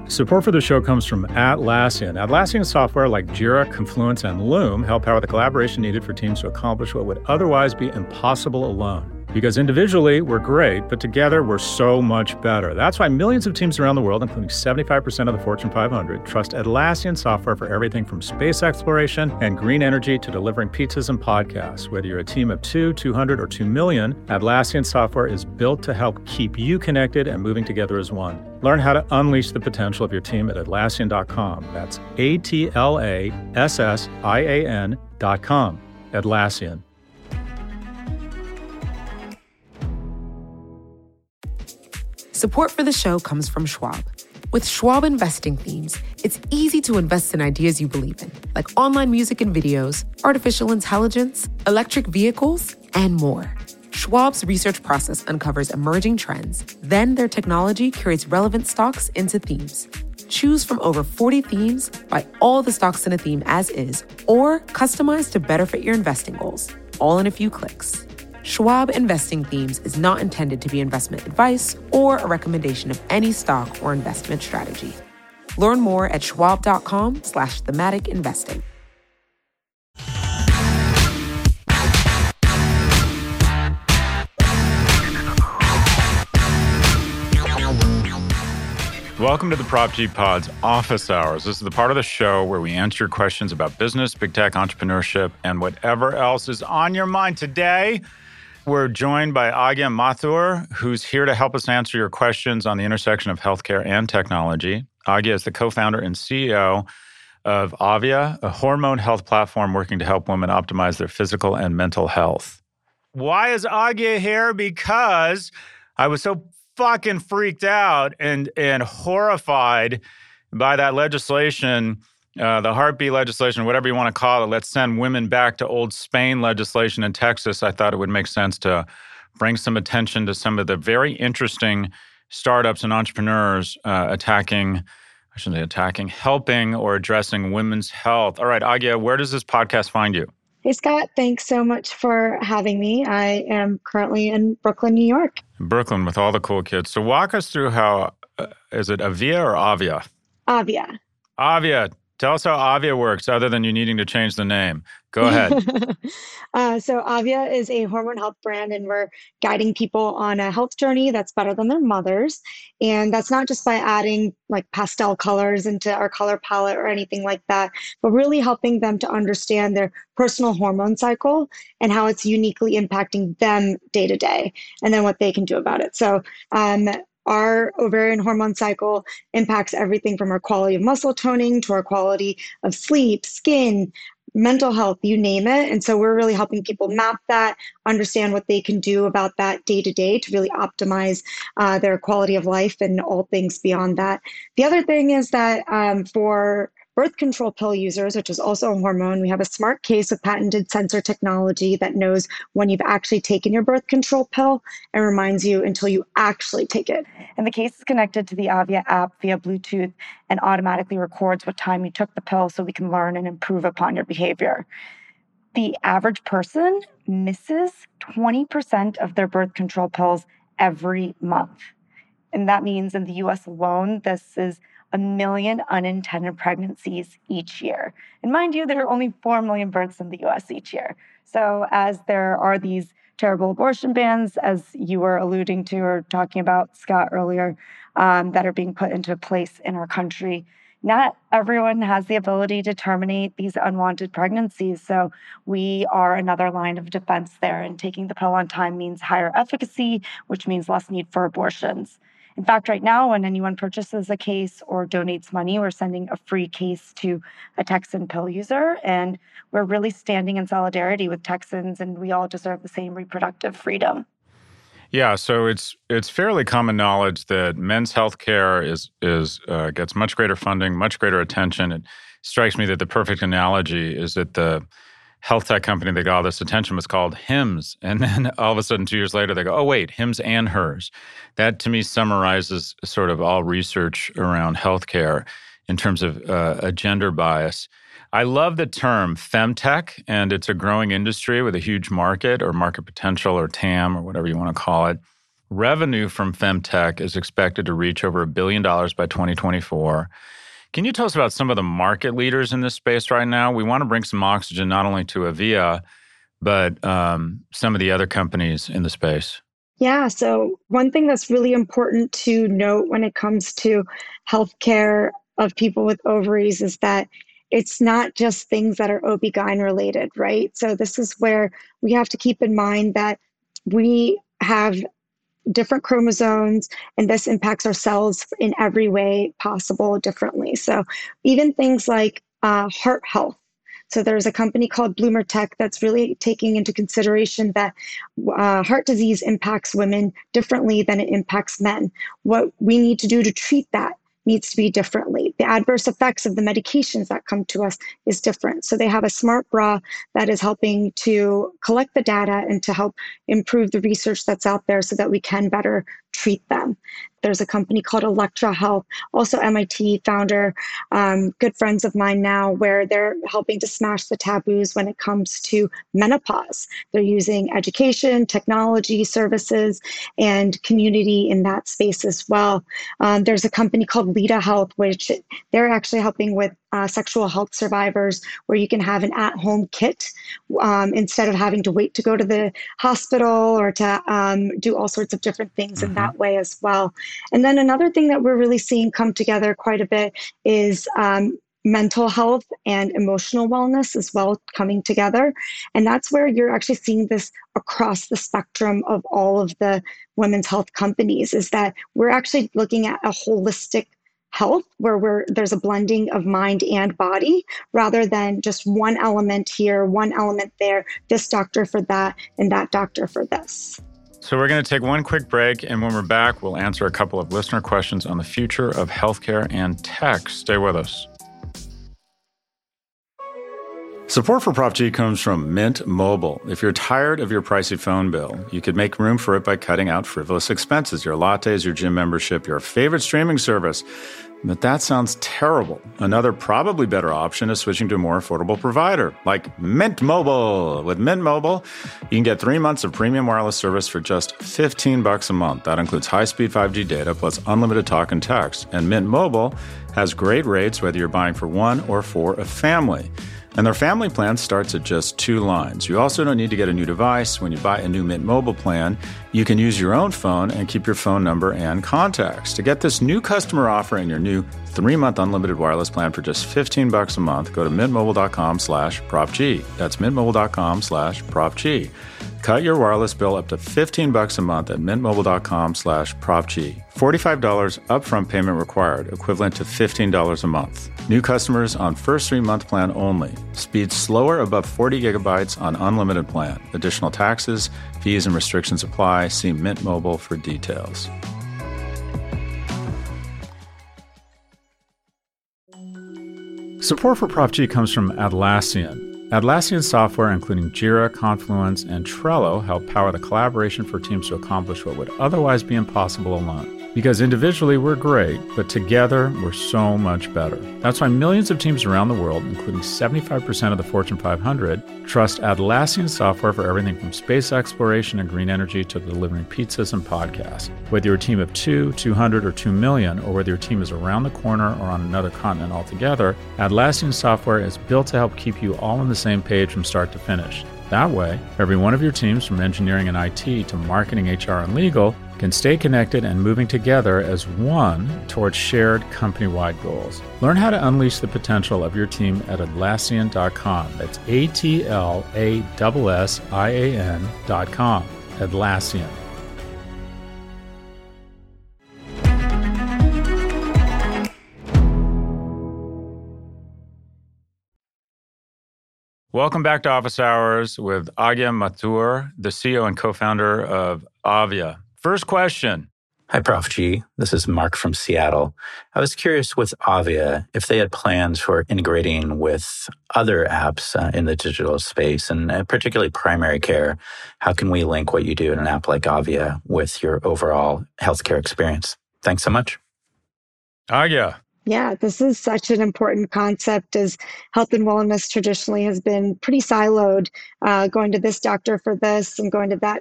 Support for the show comes from Atlassian. Atlassian software like Jira, Confluence, and Loom help power the collaboration needed for teams to accomplish what would otherwise be impossible alone. Because individually, we're great, but together, we're so much better. That's why millions of teams around the world, including 75% of the Fortune 500, trust Atlassian software for everything from space exploration and green energy to delivering pizzas and podcasts. Whether you're a team of 200, or 2 million, Atlassian software is built to help keep you connected and moving together as one. Learn how to unleash the potential of your team at Atlassian.com. That's Atlassian.com. Atlassian. Support for the show comes from Schwab. With Schwab Investing Themes, it's easy to invest in ideas you believe in, like online music and videos, artificial intelligence, electric vehicles, and more. Schwab's research process uncovers emerging trends. Then their technology curates relevant stocks into themes. Choose from over 40 themes, buy all the stocks in a theme as is, or customize to better fit your investing goals, all in a few clicks. Schwab Investing Themes is not intended to be investment advice or a recommendation of any stock or investment strategy. Learn more at schwab.com/thematic investing. Welcome to the Prop G Pod's Office Hours. This is the part of the show where we answer your questions about business, big tech, entrepreneurship, and whatever else is on your mind. Today, we're joined by Agya Mathur, who's here to help us answer your questions on the intersection of healthcare and technology. Agya is the co-founder and CEO of Avia, a hormone health platform working to help women optimize their physical and mental health. Why is Agya here? Because I was so fucking freaked out and horrified by that legislation, the heartbeat legislation, whatever you want to call it. Let's send women back to old Spain legislation in Texas. I thought it would make sense to bring some attention to some of the very interesting startups and entrepreneurs helping or addressing women's health. All right, Agya, where does this podcast find you? Hey, Scott, thanks so much for having me. I am currently in Brooklyn, New York. Brooklyn with all the cool kids. So walk us through how, is it Avia or Avia? Avia. Avia. Tell us how Avia works other than you needing to change the name. Go ahead. So Avia is a hormone health brand, and we're guiding people on a health journey that's better than their mothers. And that's not just by adding like pastel colors into our color palette or anything like that, but really helping them to understand their personal hormone cycle and how it's uniquely impacting them day to day, and then what they can do about it. So our ovarian hormone cycle impacts everything from our quality of muscle toning to our quality of sleep, skin, mental health, you name it. And so we're really helping people map that, understand what they can do about that day to day to really optimize their quality of life and all things beyond that. The other thing is that for birth control pill users, which is also a hormone, we have a smart case with patented sensor technology that knows when you've actually taken your birth control pill and reminds you until you actually take it. And the case is connected to the Avia app via Bluetooth and automatically records what time you took the pill so we can learn and improve upon your behavior. The average person misses 20% of their birth control pills every month. And that means in the US alone, this is 1 million unintended pregnancies each year. And mind you, there are only 4 million births in the US each year. So as there are these terrible abortion bans, as you were alluding to or talking about, Scott, earlier, that are being put into place in our country, not everyone has the ability to terminate these unwanted pregnancies. So we are another line of defense there. And taking the pill on time means higher efficacy, which means less need for abortions. In fact, right now, when anyone purchases a case or donates money, we're sending a free case to a Texan pill user. And we're really standing in solidarity with Texans, and we all deserve the same reproductive freedom. Yeah, so it's fairly common knowledge that men's health care gets much greater funding, much greater attention. It strikes me that the perfect analogy is that the health tech company that got all this attention was called Hims. And then all of a sudden, 2 years later, they go, oh, wait, Hims and Hers. That, to me, summarizes sort of all research around healthcare in terms of a gender bias. I love the term femtech, and it's a growing industry with a huge market or market potential or TAM or whatever you want to call it. Revenue from femtech is expected to reach over $1 billion by 2024. Can you tell us about some of the market leaders in this space right now? We want to bring some oxygen not only to Avia, but some of the other companies in the space. Yeah, so one thing that's really important to note when it comes to healthcare of people with ovaries is that it's not just things that are OB-GYN related, right? So this is where we have to keep in mind that we have different chromosomes, and this impacts our cells in every way possible differently. So even things like heart health. So there's a company called Bloomer Tech that's really taking into consideration that heart disease impacts women differently than it impacts men. What we need to do to treat that needs to be differently. The adverse effects of the medications that come to us is different. So they have a smart bra that is helping to collect the data and to help improve the research that's out there so that we can better treat them. There's a company called Electra Health, also MIT founder, good friends of mine now, where they're helping to smash the taboos when it comes to menopause. They're using education, technology, services, and community in that space as well. There's a company called Lita Health, which they're actually helping with sexual health survivors, where you can have an at-home kit instead of having to wait to go to the hospital or to do all sorts of different things in that way as well. And then another thing that we're really seeing come together quite a bit is mental health and emotional wellness as well coming together. And that's where you're actually seeing this across the spectrum of all of the women's health companies, is that we're actually looking at a holistic health where there's a blending of mind and body rather than just one element here, one element there, this doctor for that, and that doctor for this. So we're going to take one quick break, and when we're back, we'll answer a couple of listener questions on the future of healthcare and tech. Stay with us. Support for Prop G comes from Mint Mobile. If you're tired of your pricey phone bill, you could make room for it by cutting out frivolous expenses, your lattes, your gym membership, your favorite streaming service. But that sounds terrible. Another probably better option is switching to a more affordable provider, like Mint Mobile. With Mint Mobile, you can get 3 months of premium wireless service for just $15 a month. That includes high-speed 5G data plus unlimited talk and text. And Mint Mobile has great rates whether you're buying for one or for a family. And their family plan starts at just 2 lines. You also don't need to get a new device. When you buy a new Mint Mobile plan, you can use your own phone and keep your phone number and contacts. To get this new customer offer and your new 3-month unlimited wireless plan for just $15 a month, go to mintmobile.com/PropG. That's mintmobile.com/PropG. Cut your wireless bill up to $15 a month at mintmobile.com/PropG. $45 upfront payment required, equivalent to $15 a month. New customers on first 3-month plan only. Speed slower above 40 gigabytes on unlimited plan. Additional taxes, fees, and restrictions apply. See Mint Mobile for details. Support for Prop G comes from Atlassian. Atlassian software, including Jira, Confluence, and Trello, help power the collaboration for teams to accomplish what would otherwise be impossible alone. Because individually we're great, but together we're so much better. That's why millions of teams around the world, including 75% of the Fortune 500, trust Atlassian software for everything from space exploration and green energy to delivering pizzas and podcasts. Whether you're a team of 2, 200, or 2 million, or whether your team is around the corner or on another continent altogether, Atlassian software is built to help keep you all on the same page from start to finish. That way, every one of your teams, from engineering and IT to marketing, HR, and legal, can stay connected and moving together as one towards shared company-wide goals. Learn how to unleash the potential of your team at Atlassian.com. That's Atlassian.com. Atlassian. Welcome back to Office Hours with Agya Mathur, the CEO and co-founder of Avia. First question. Hi, Prof G. This is Mark from Seattle. I was curious with Avia if they had plans for integrating with other apps in the digital space, and particularly primary care. How can we link what you do in an app like Avia with your overall healthcare experience? Thanks so much. Agya. Yeah, this is such an important concept, as health and wellness traditionally has been pretty siloed, going to this doctor for this and going to that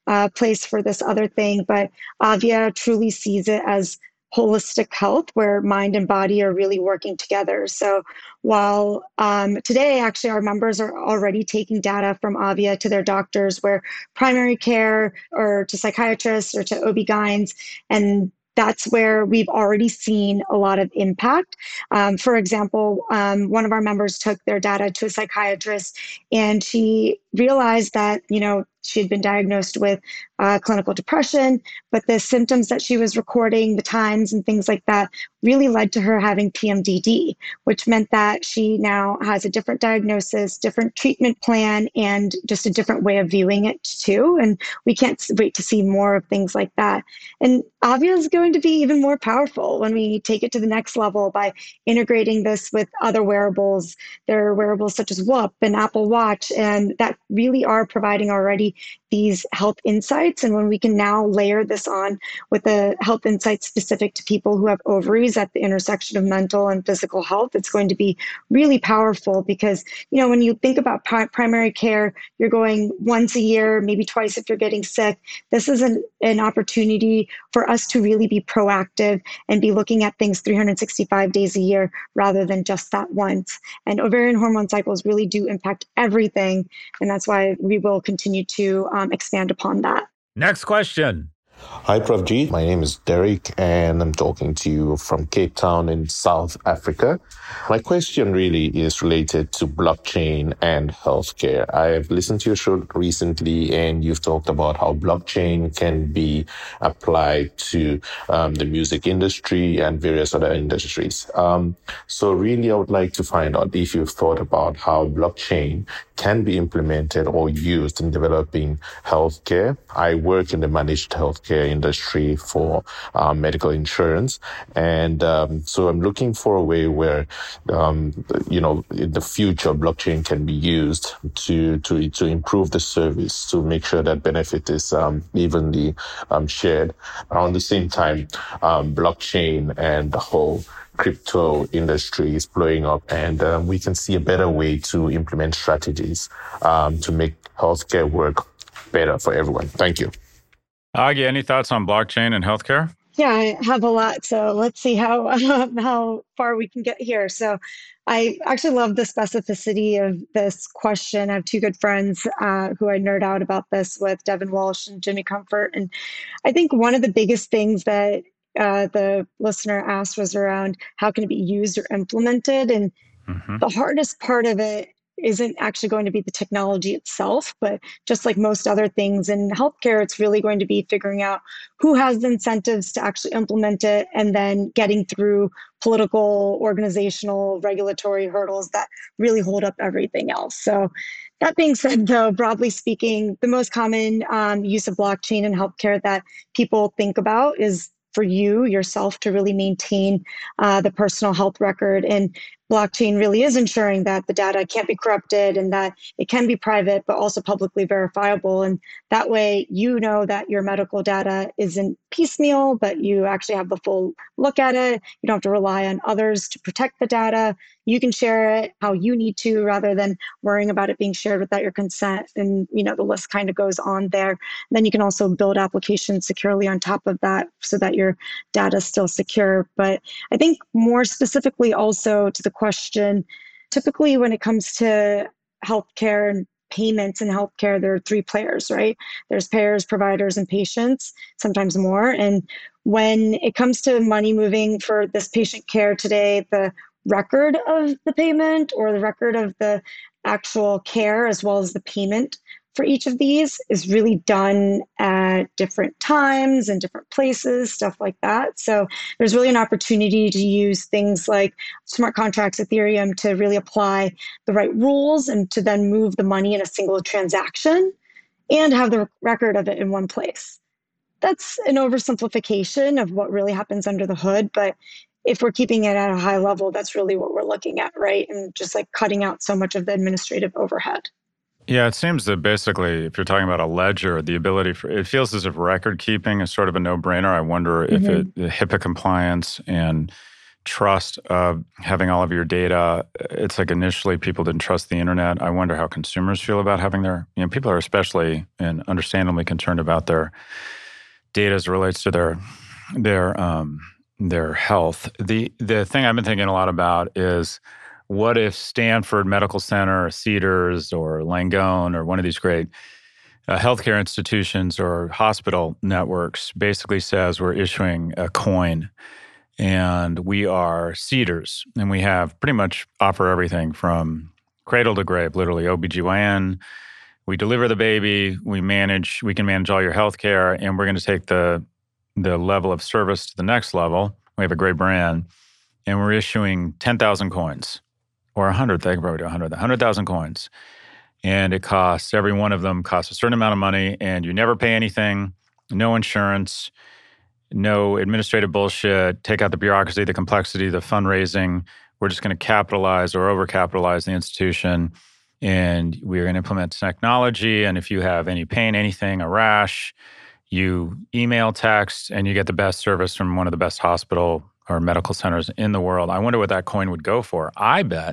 place for this other thing, but Avia truly sees it as holistic health where mind and body are really working together. So while today, actually, our members are already taking data from Avia to their doctors, where primary care or to psychiatrists or to OB-GYNs, and that's where we've already seen a lot of impact. For example, one of our members took their data to a psychiatrist, and she realized that, she had been diagnosed with clinical depression, but the symptoms that she was recording, the times and things like that, really led to her having PMDD, which meant that she now has a different diagnosis, different treatment plan, and just a different way of viewing it too. And we can't wait to see more of things like that. And Avia is going to be even more powerful when we take it to the next level by integrating this with other wearables. There are wearables such as Whoop and Apple Watch, and that really are providing already these health insights. And when we can now layer this on with a health insight specific to people who have ovaries at the intersection of mental and physical health, it's going to be really powerful because, when you think about primary care, you're going once a year, maybe twice if you're getting sick. This is an opportunity for us to really be proactive and be looking at things 365 days a year rather than just that once. And ovarian hormone cycles really do impact everything. And that's why we will continue to expand upon that. Next question. Hi, Prof. G. My name is Derek, and I'm talking to you from Cape Town in South Africa. My question really is related to blockchain and healthcare. I've listened to your show recently, and you've talked about how blockchain can be applied to the music industry and various other industries. So really, I would like to find out if you've thought about how blockchain can be implemented or used in developing healthcare. I work in the managed healthcare industry for medical insurance. And so I'm looking for a way where, in the future, blockchain can be used to improve the service, to make sure that benefit is evenly shared. Around the same time, blockchain and the whole crypto industry is blowing up, and we can see a better way to implement strategies to make healthcare work better for everyone. Thank you. Agi, any thoughts on blockchain and healthcare? Yeah, I have a lot. So let's see how far we can get here. So I actually love the specificity of this question. I have two good friends who I nerd out about this with, Devin Walsh and Jimmy Comfort. And I think one of the biggest things that the listener asked was around how can it be used or implemented? And the hardest part of it isn't actually going to be the technology itself, but just like most other things in healthcare, it's really going to be figuring out who has the incentives to actually implement it and then getting through political, organizational, regulatory hurdles that really hold up everything else. So that being said, though, broadly speaking, the most common use of blockchain in healthcare that people think about is for you yourself to really maintain the personal health record. And blockchain really is ensuring that the data can't be corrupted and that it can be private, but also publicly verifiable. And that way, you know that your medical data isn't piecemeal, but you actually have the full look at it. You don't have to rely on others to protect the data. You can share it how you need to rather than worrying about it being shared without your consent. And, the list kind of goes on there. Then you can also build applications securely on top of that so that your data is still secure. But I think more specifically also to the question, typically when it comes to healthcare and payments in healthcare, there are three players, right? There's payers, providers, and patients, sometimes more. And when it comes to money moving for this patient care today, the record of the payment or the record of the actual care, as well as the payment for each of these, is really done at different times and different places, stuff like that. So there's really an opportunity to use things like smart contracts, Ethereum, to really apply the right rules and to then move the money in a single transaction and have the record of it in one place. That's an oversimplification of what really happens under the hood, but if we're keeping it at a high level, that's really what we're looking at, right? And just like cutting out so much of the administrative overhead. Yeah, it seems that basically, if you're talking about a ledger, the ability for it feels as if record keeping is sort of a no-brainer. I wonder if HIPAA compliance and trust of having all of your data. It's like initially people didn't trust the internet. I wonder how consumers feel about having people are especially and understandably concerned about their data as it relates to their health. The thing I've been thinking a lot about is, what if Stanford Medical Center or Cedars or Langone or one of these great healthcare institutions or hospital networks basically says we're issuing a coin, and we are Cedars, and we have pretty much offer everything from cradle to grave, literally OBGYN. We deliver the baby, we can manage all your healthcare, and we're going to take the level of service to the next level. We have a great brand, and we're issuing 10,000 coins. Or 100, they can probably do 100,000 coins. And it costs, every one of them costs a certain amount of money, and you never pay anything, no insurance, no administrative bullshit, take out the bureaucracy, the complexity, the fundraising. We're just going to capitalize or overcapitalize the institution, and we're going to implement technology. And if you have any pain, anything, a rash, you email, text, and you get the best service from one of the best hospital or medical centers in the world. I wonder what that coin would go for. I bet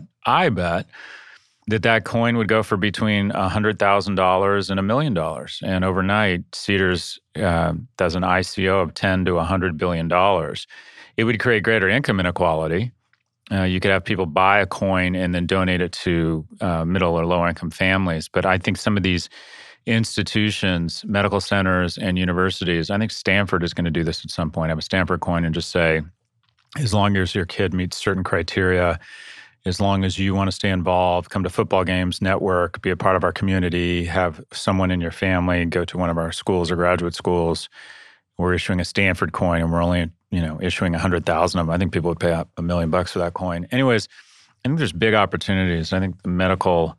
that coin would go for between $100,000 and $1 million. And overnight, Cedars does an ICO of $10 to $100 billion. It would create greater income inequality. You could have people buy a coin and then donate it to middle or low income families. But I think some of these institutions, medical centers and universities, I think Stanford is going to do this at some point. Have a Stanford coin and just say, as long as your kid meets certain criteria, as long as you want to stay involved, come to football games, network, be a part of our community, have someone in your family go to one of our schools or graduate schools, we're issuing a Stanford coin, and we're only, issuing 100,000 of them. I think people would pay up $1 million for that coin. Anyways, I think there's big opportunities. I think the medical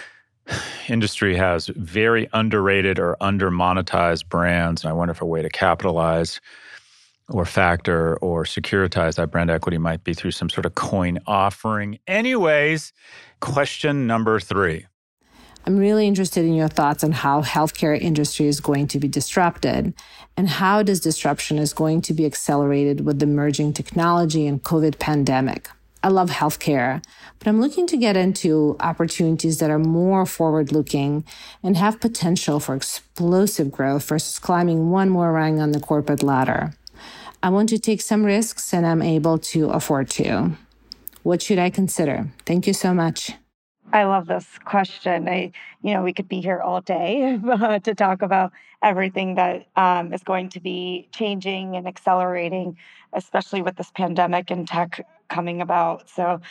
industry has very underrated or under-monetized brands, and I wonder if a way to capitalize or factor or securitize that brand equity might be through some sort of coin offering. Anyways, question number 3. I'm really interested in your thoughts on how healthcare industry is going to be disrupted, and how this disruption is going to be accelerated with the emerging technology and COVID pandemic. I love healthcare, but I'm looking to get into opportunities that are more forward-looking and have potential for explosive growth versus climbing one more rung on the corporate ladder. I want to take some risks, and I'm able to afford to. What should I consider? Thank you so much. I love this question. We could be here all day to talk about everything that is going to be changing and accelerating, especially with this pandemic and tech coming about. So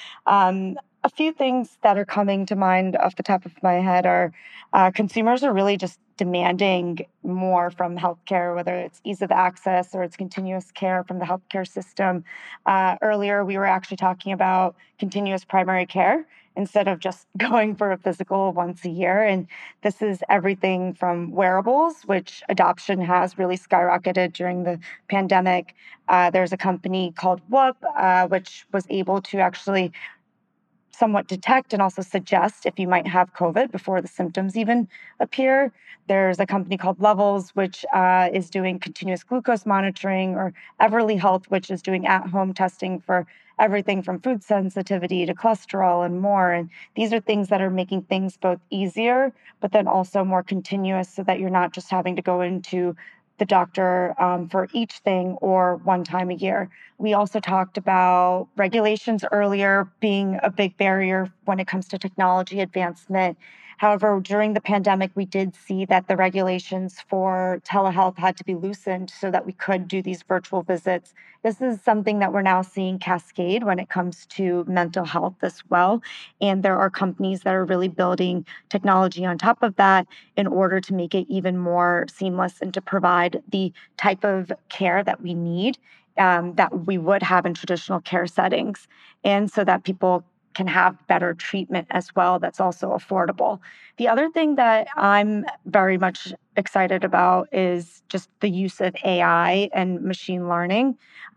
a few things that are coming to mind off the top of my head are consumers are really just demanding more from healthcare, whether it's ease of access or it's continuous care from the healthcare system. Earlier, we were actually talking about continuous primary care instead of just going for a physical once a year. And this is everything from wearables, which adoption has really skyrocketed during the pandemic. There's a company called Whoop, which was able to actually somewhat detect and also suggest if you might have COVID before the symptoms even appear. There's a company called Levels, which is doing continuous glucose monitoring, or Everly Health, which is doing at-home testing for everything from food sensitivity to cholesterol and more. And these are things that are making things both easier, but then also more continuous, so that you're not just having to go into the doctor for each thing or one time a year. We also talked about regulations earlier being a big barrier when it comes to technology advancement. However, during the pandemic, we did see that the regulations for telehealth had to be loosened so that we could do these virtual visits. This is something that we're now seeing cascade when it comes to mental health as well. And there are companies that are really building technology on top of that in order to make it even more seamless and to provide the type of care that we need, that we would have in traditional care settings. And so that people can have better treatment as well that's also affordable. The other thing that I'm very much excited about is just the use of AI and machine learning.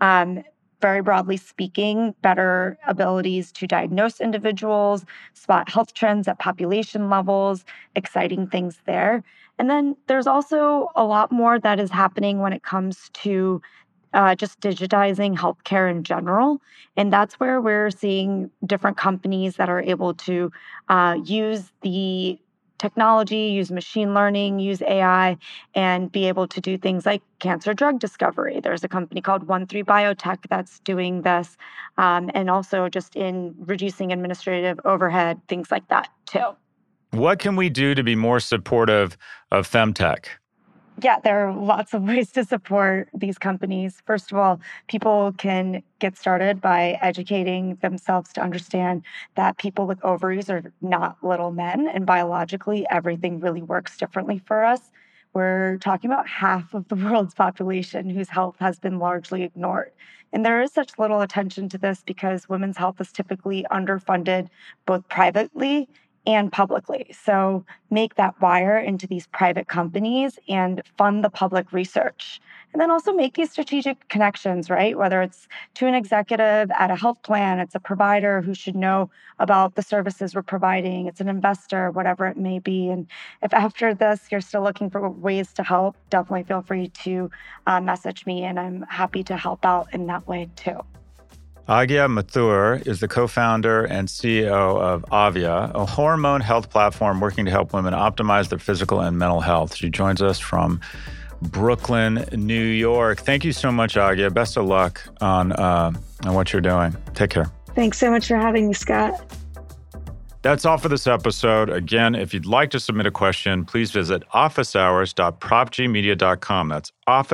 Very broadly speaking, better abilities to diagnose individuals, spot health trends at population levels, exciting things there. And then there's also a lot more that is happening when it comes to just digitizing healthcare in general. And that's where we're seeing different companies that are able to use the technology, use machine learning, use AI, and be able to do things like cancer drug discovery. There's a company called 13 Biotech that's doing this, and also just in reducing administrative overhead, things like that too. What can we do to be more supportive of femtech? Yeah, there are lots of ways to support these companies. First of all, people can get started by educating themselves to understand that people with ovaries are not little men, and biologically, everything really works differently for us. We're talking about half of the world's population whose health has been largely ignored. And there is such little attention to this because women's health is typically underfunded both privately and publicly. So make that wire into these private companies and fund the public research. And then also make these strategic connections, right? Whether it's to an executive at a health plan, it's a provider who should know about the services we're providing, it's an investor, whatever it may be. And if after this you're still looking for ways to help, definitely feel free to message me, and I'm happy to help out in that way too. Agya Mathur is the co-founder and CEO of Avia, a hormone health platform working to help women optimize their physical and mental health. She joins us from Brooklyn, New York. Thank you so much, Agya. Best of luck on what you're doing. Take care. Thanks so much for having me, Scott. That's all for this episode. Again, if you'd like to submit a question, please visit officehours.propgmedia.com. That's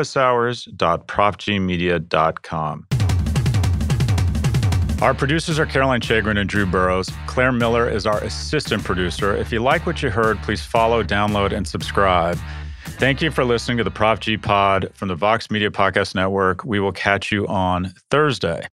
officehours.propgmedia.com. Our producers are Caroline Chagrin and Drew Burrows. Claire Miller is our assistant producer. If you like what you heard, please follow, download, and subscribe. Thank you for listening to the Prop G Pod from the Vox Media Podcast Network. We will catch you on Thursday.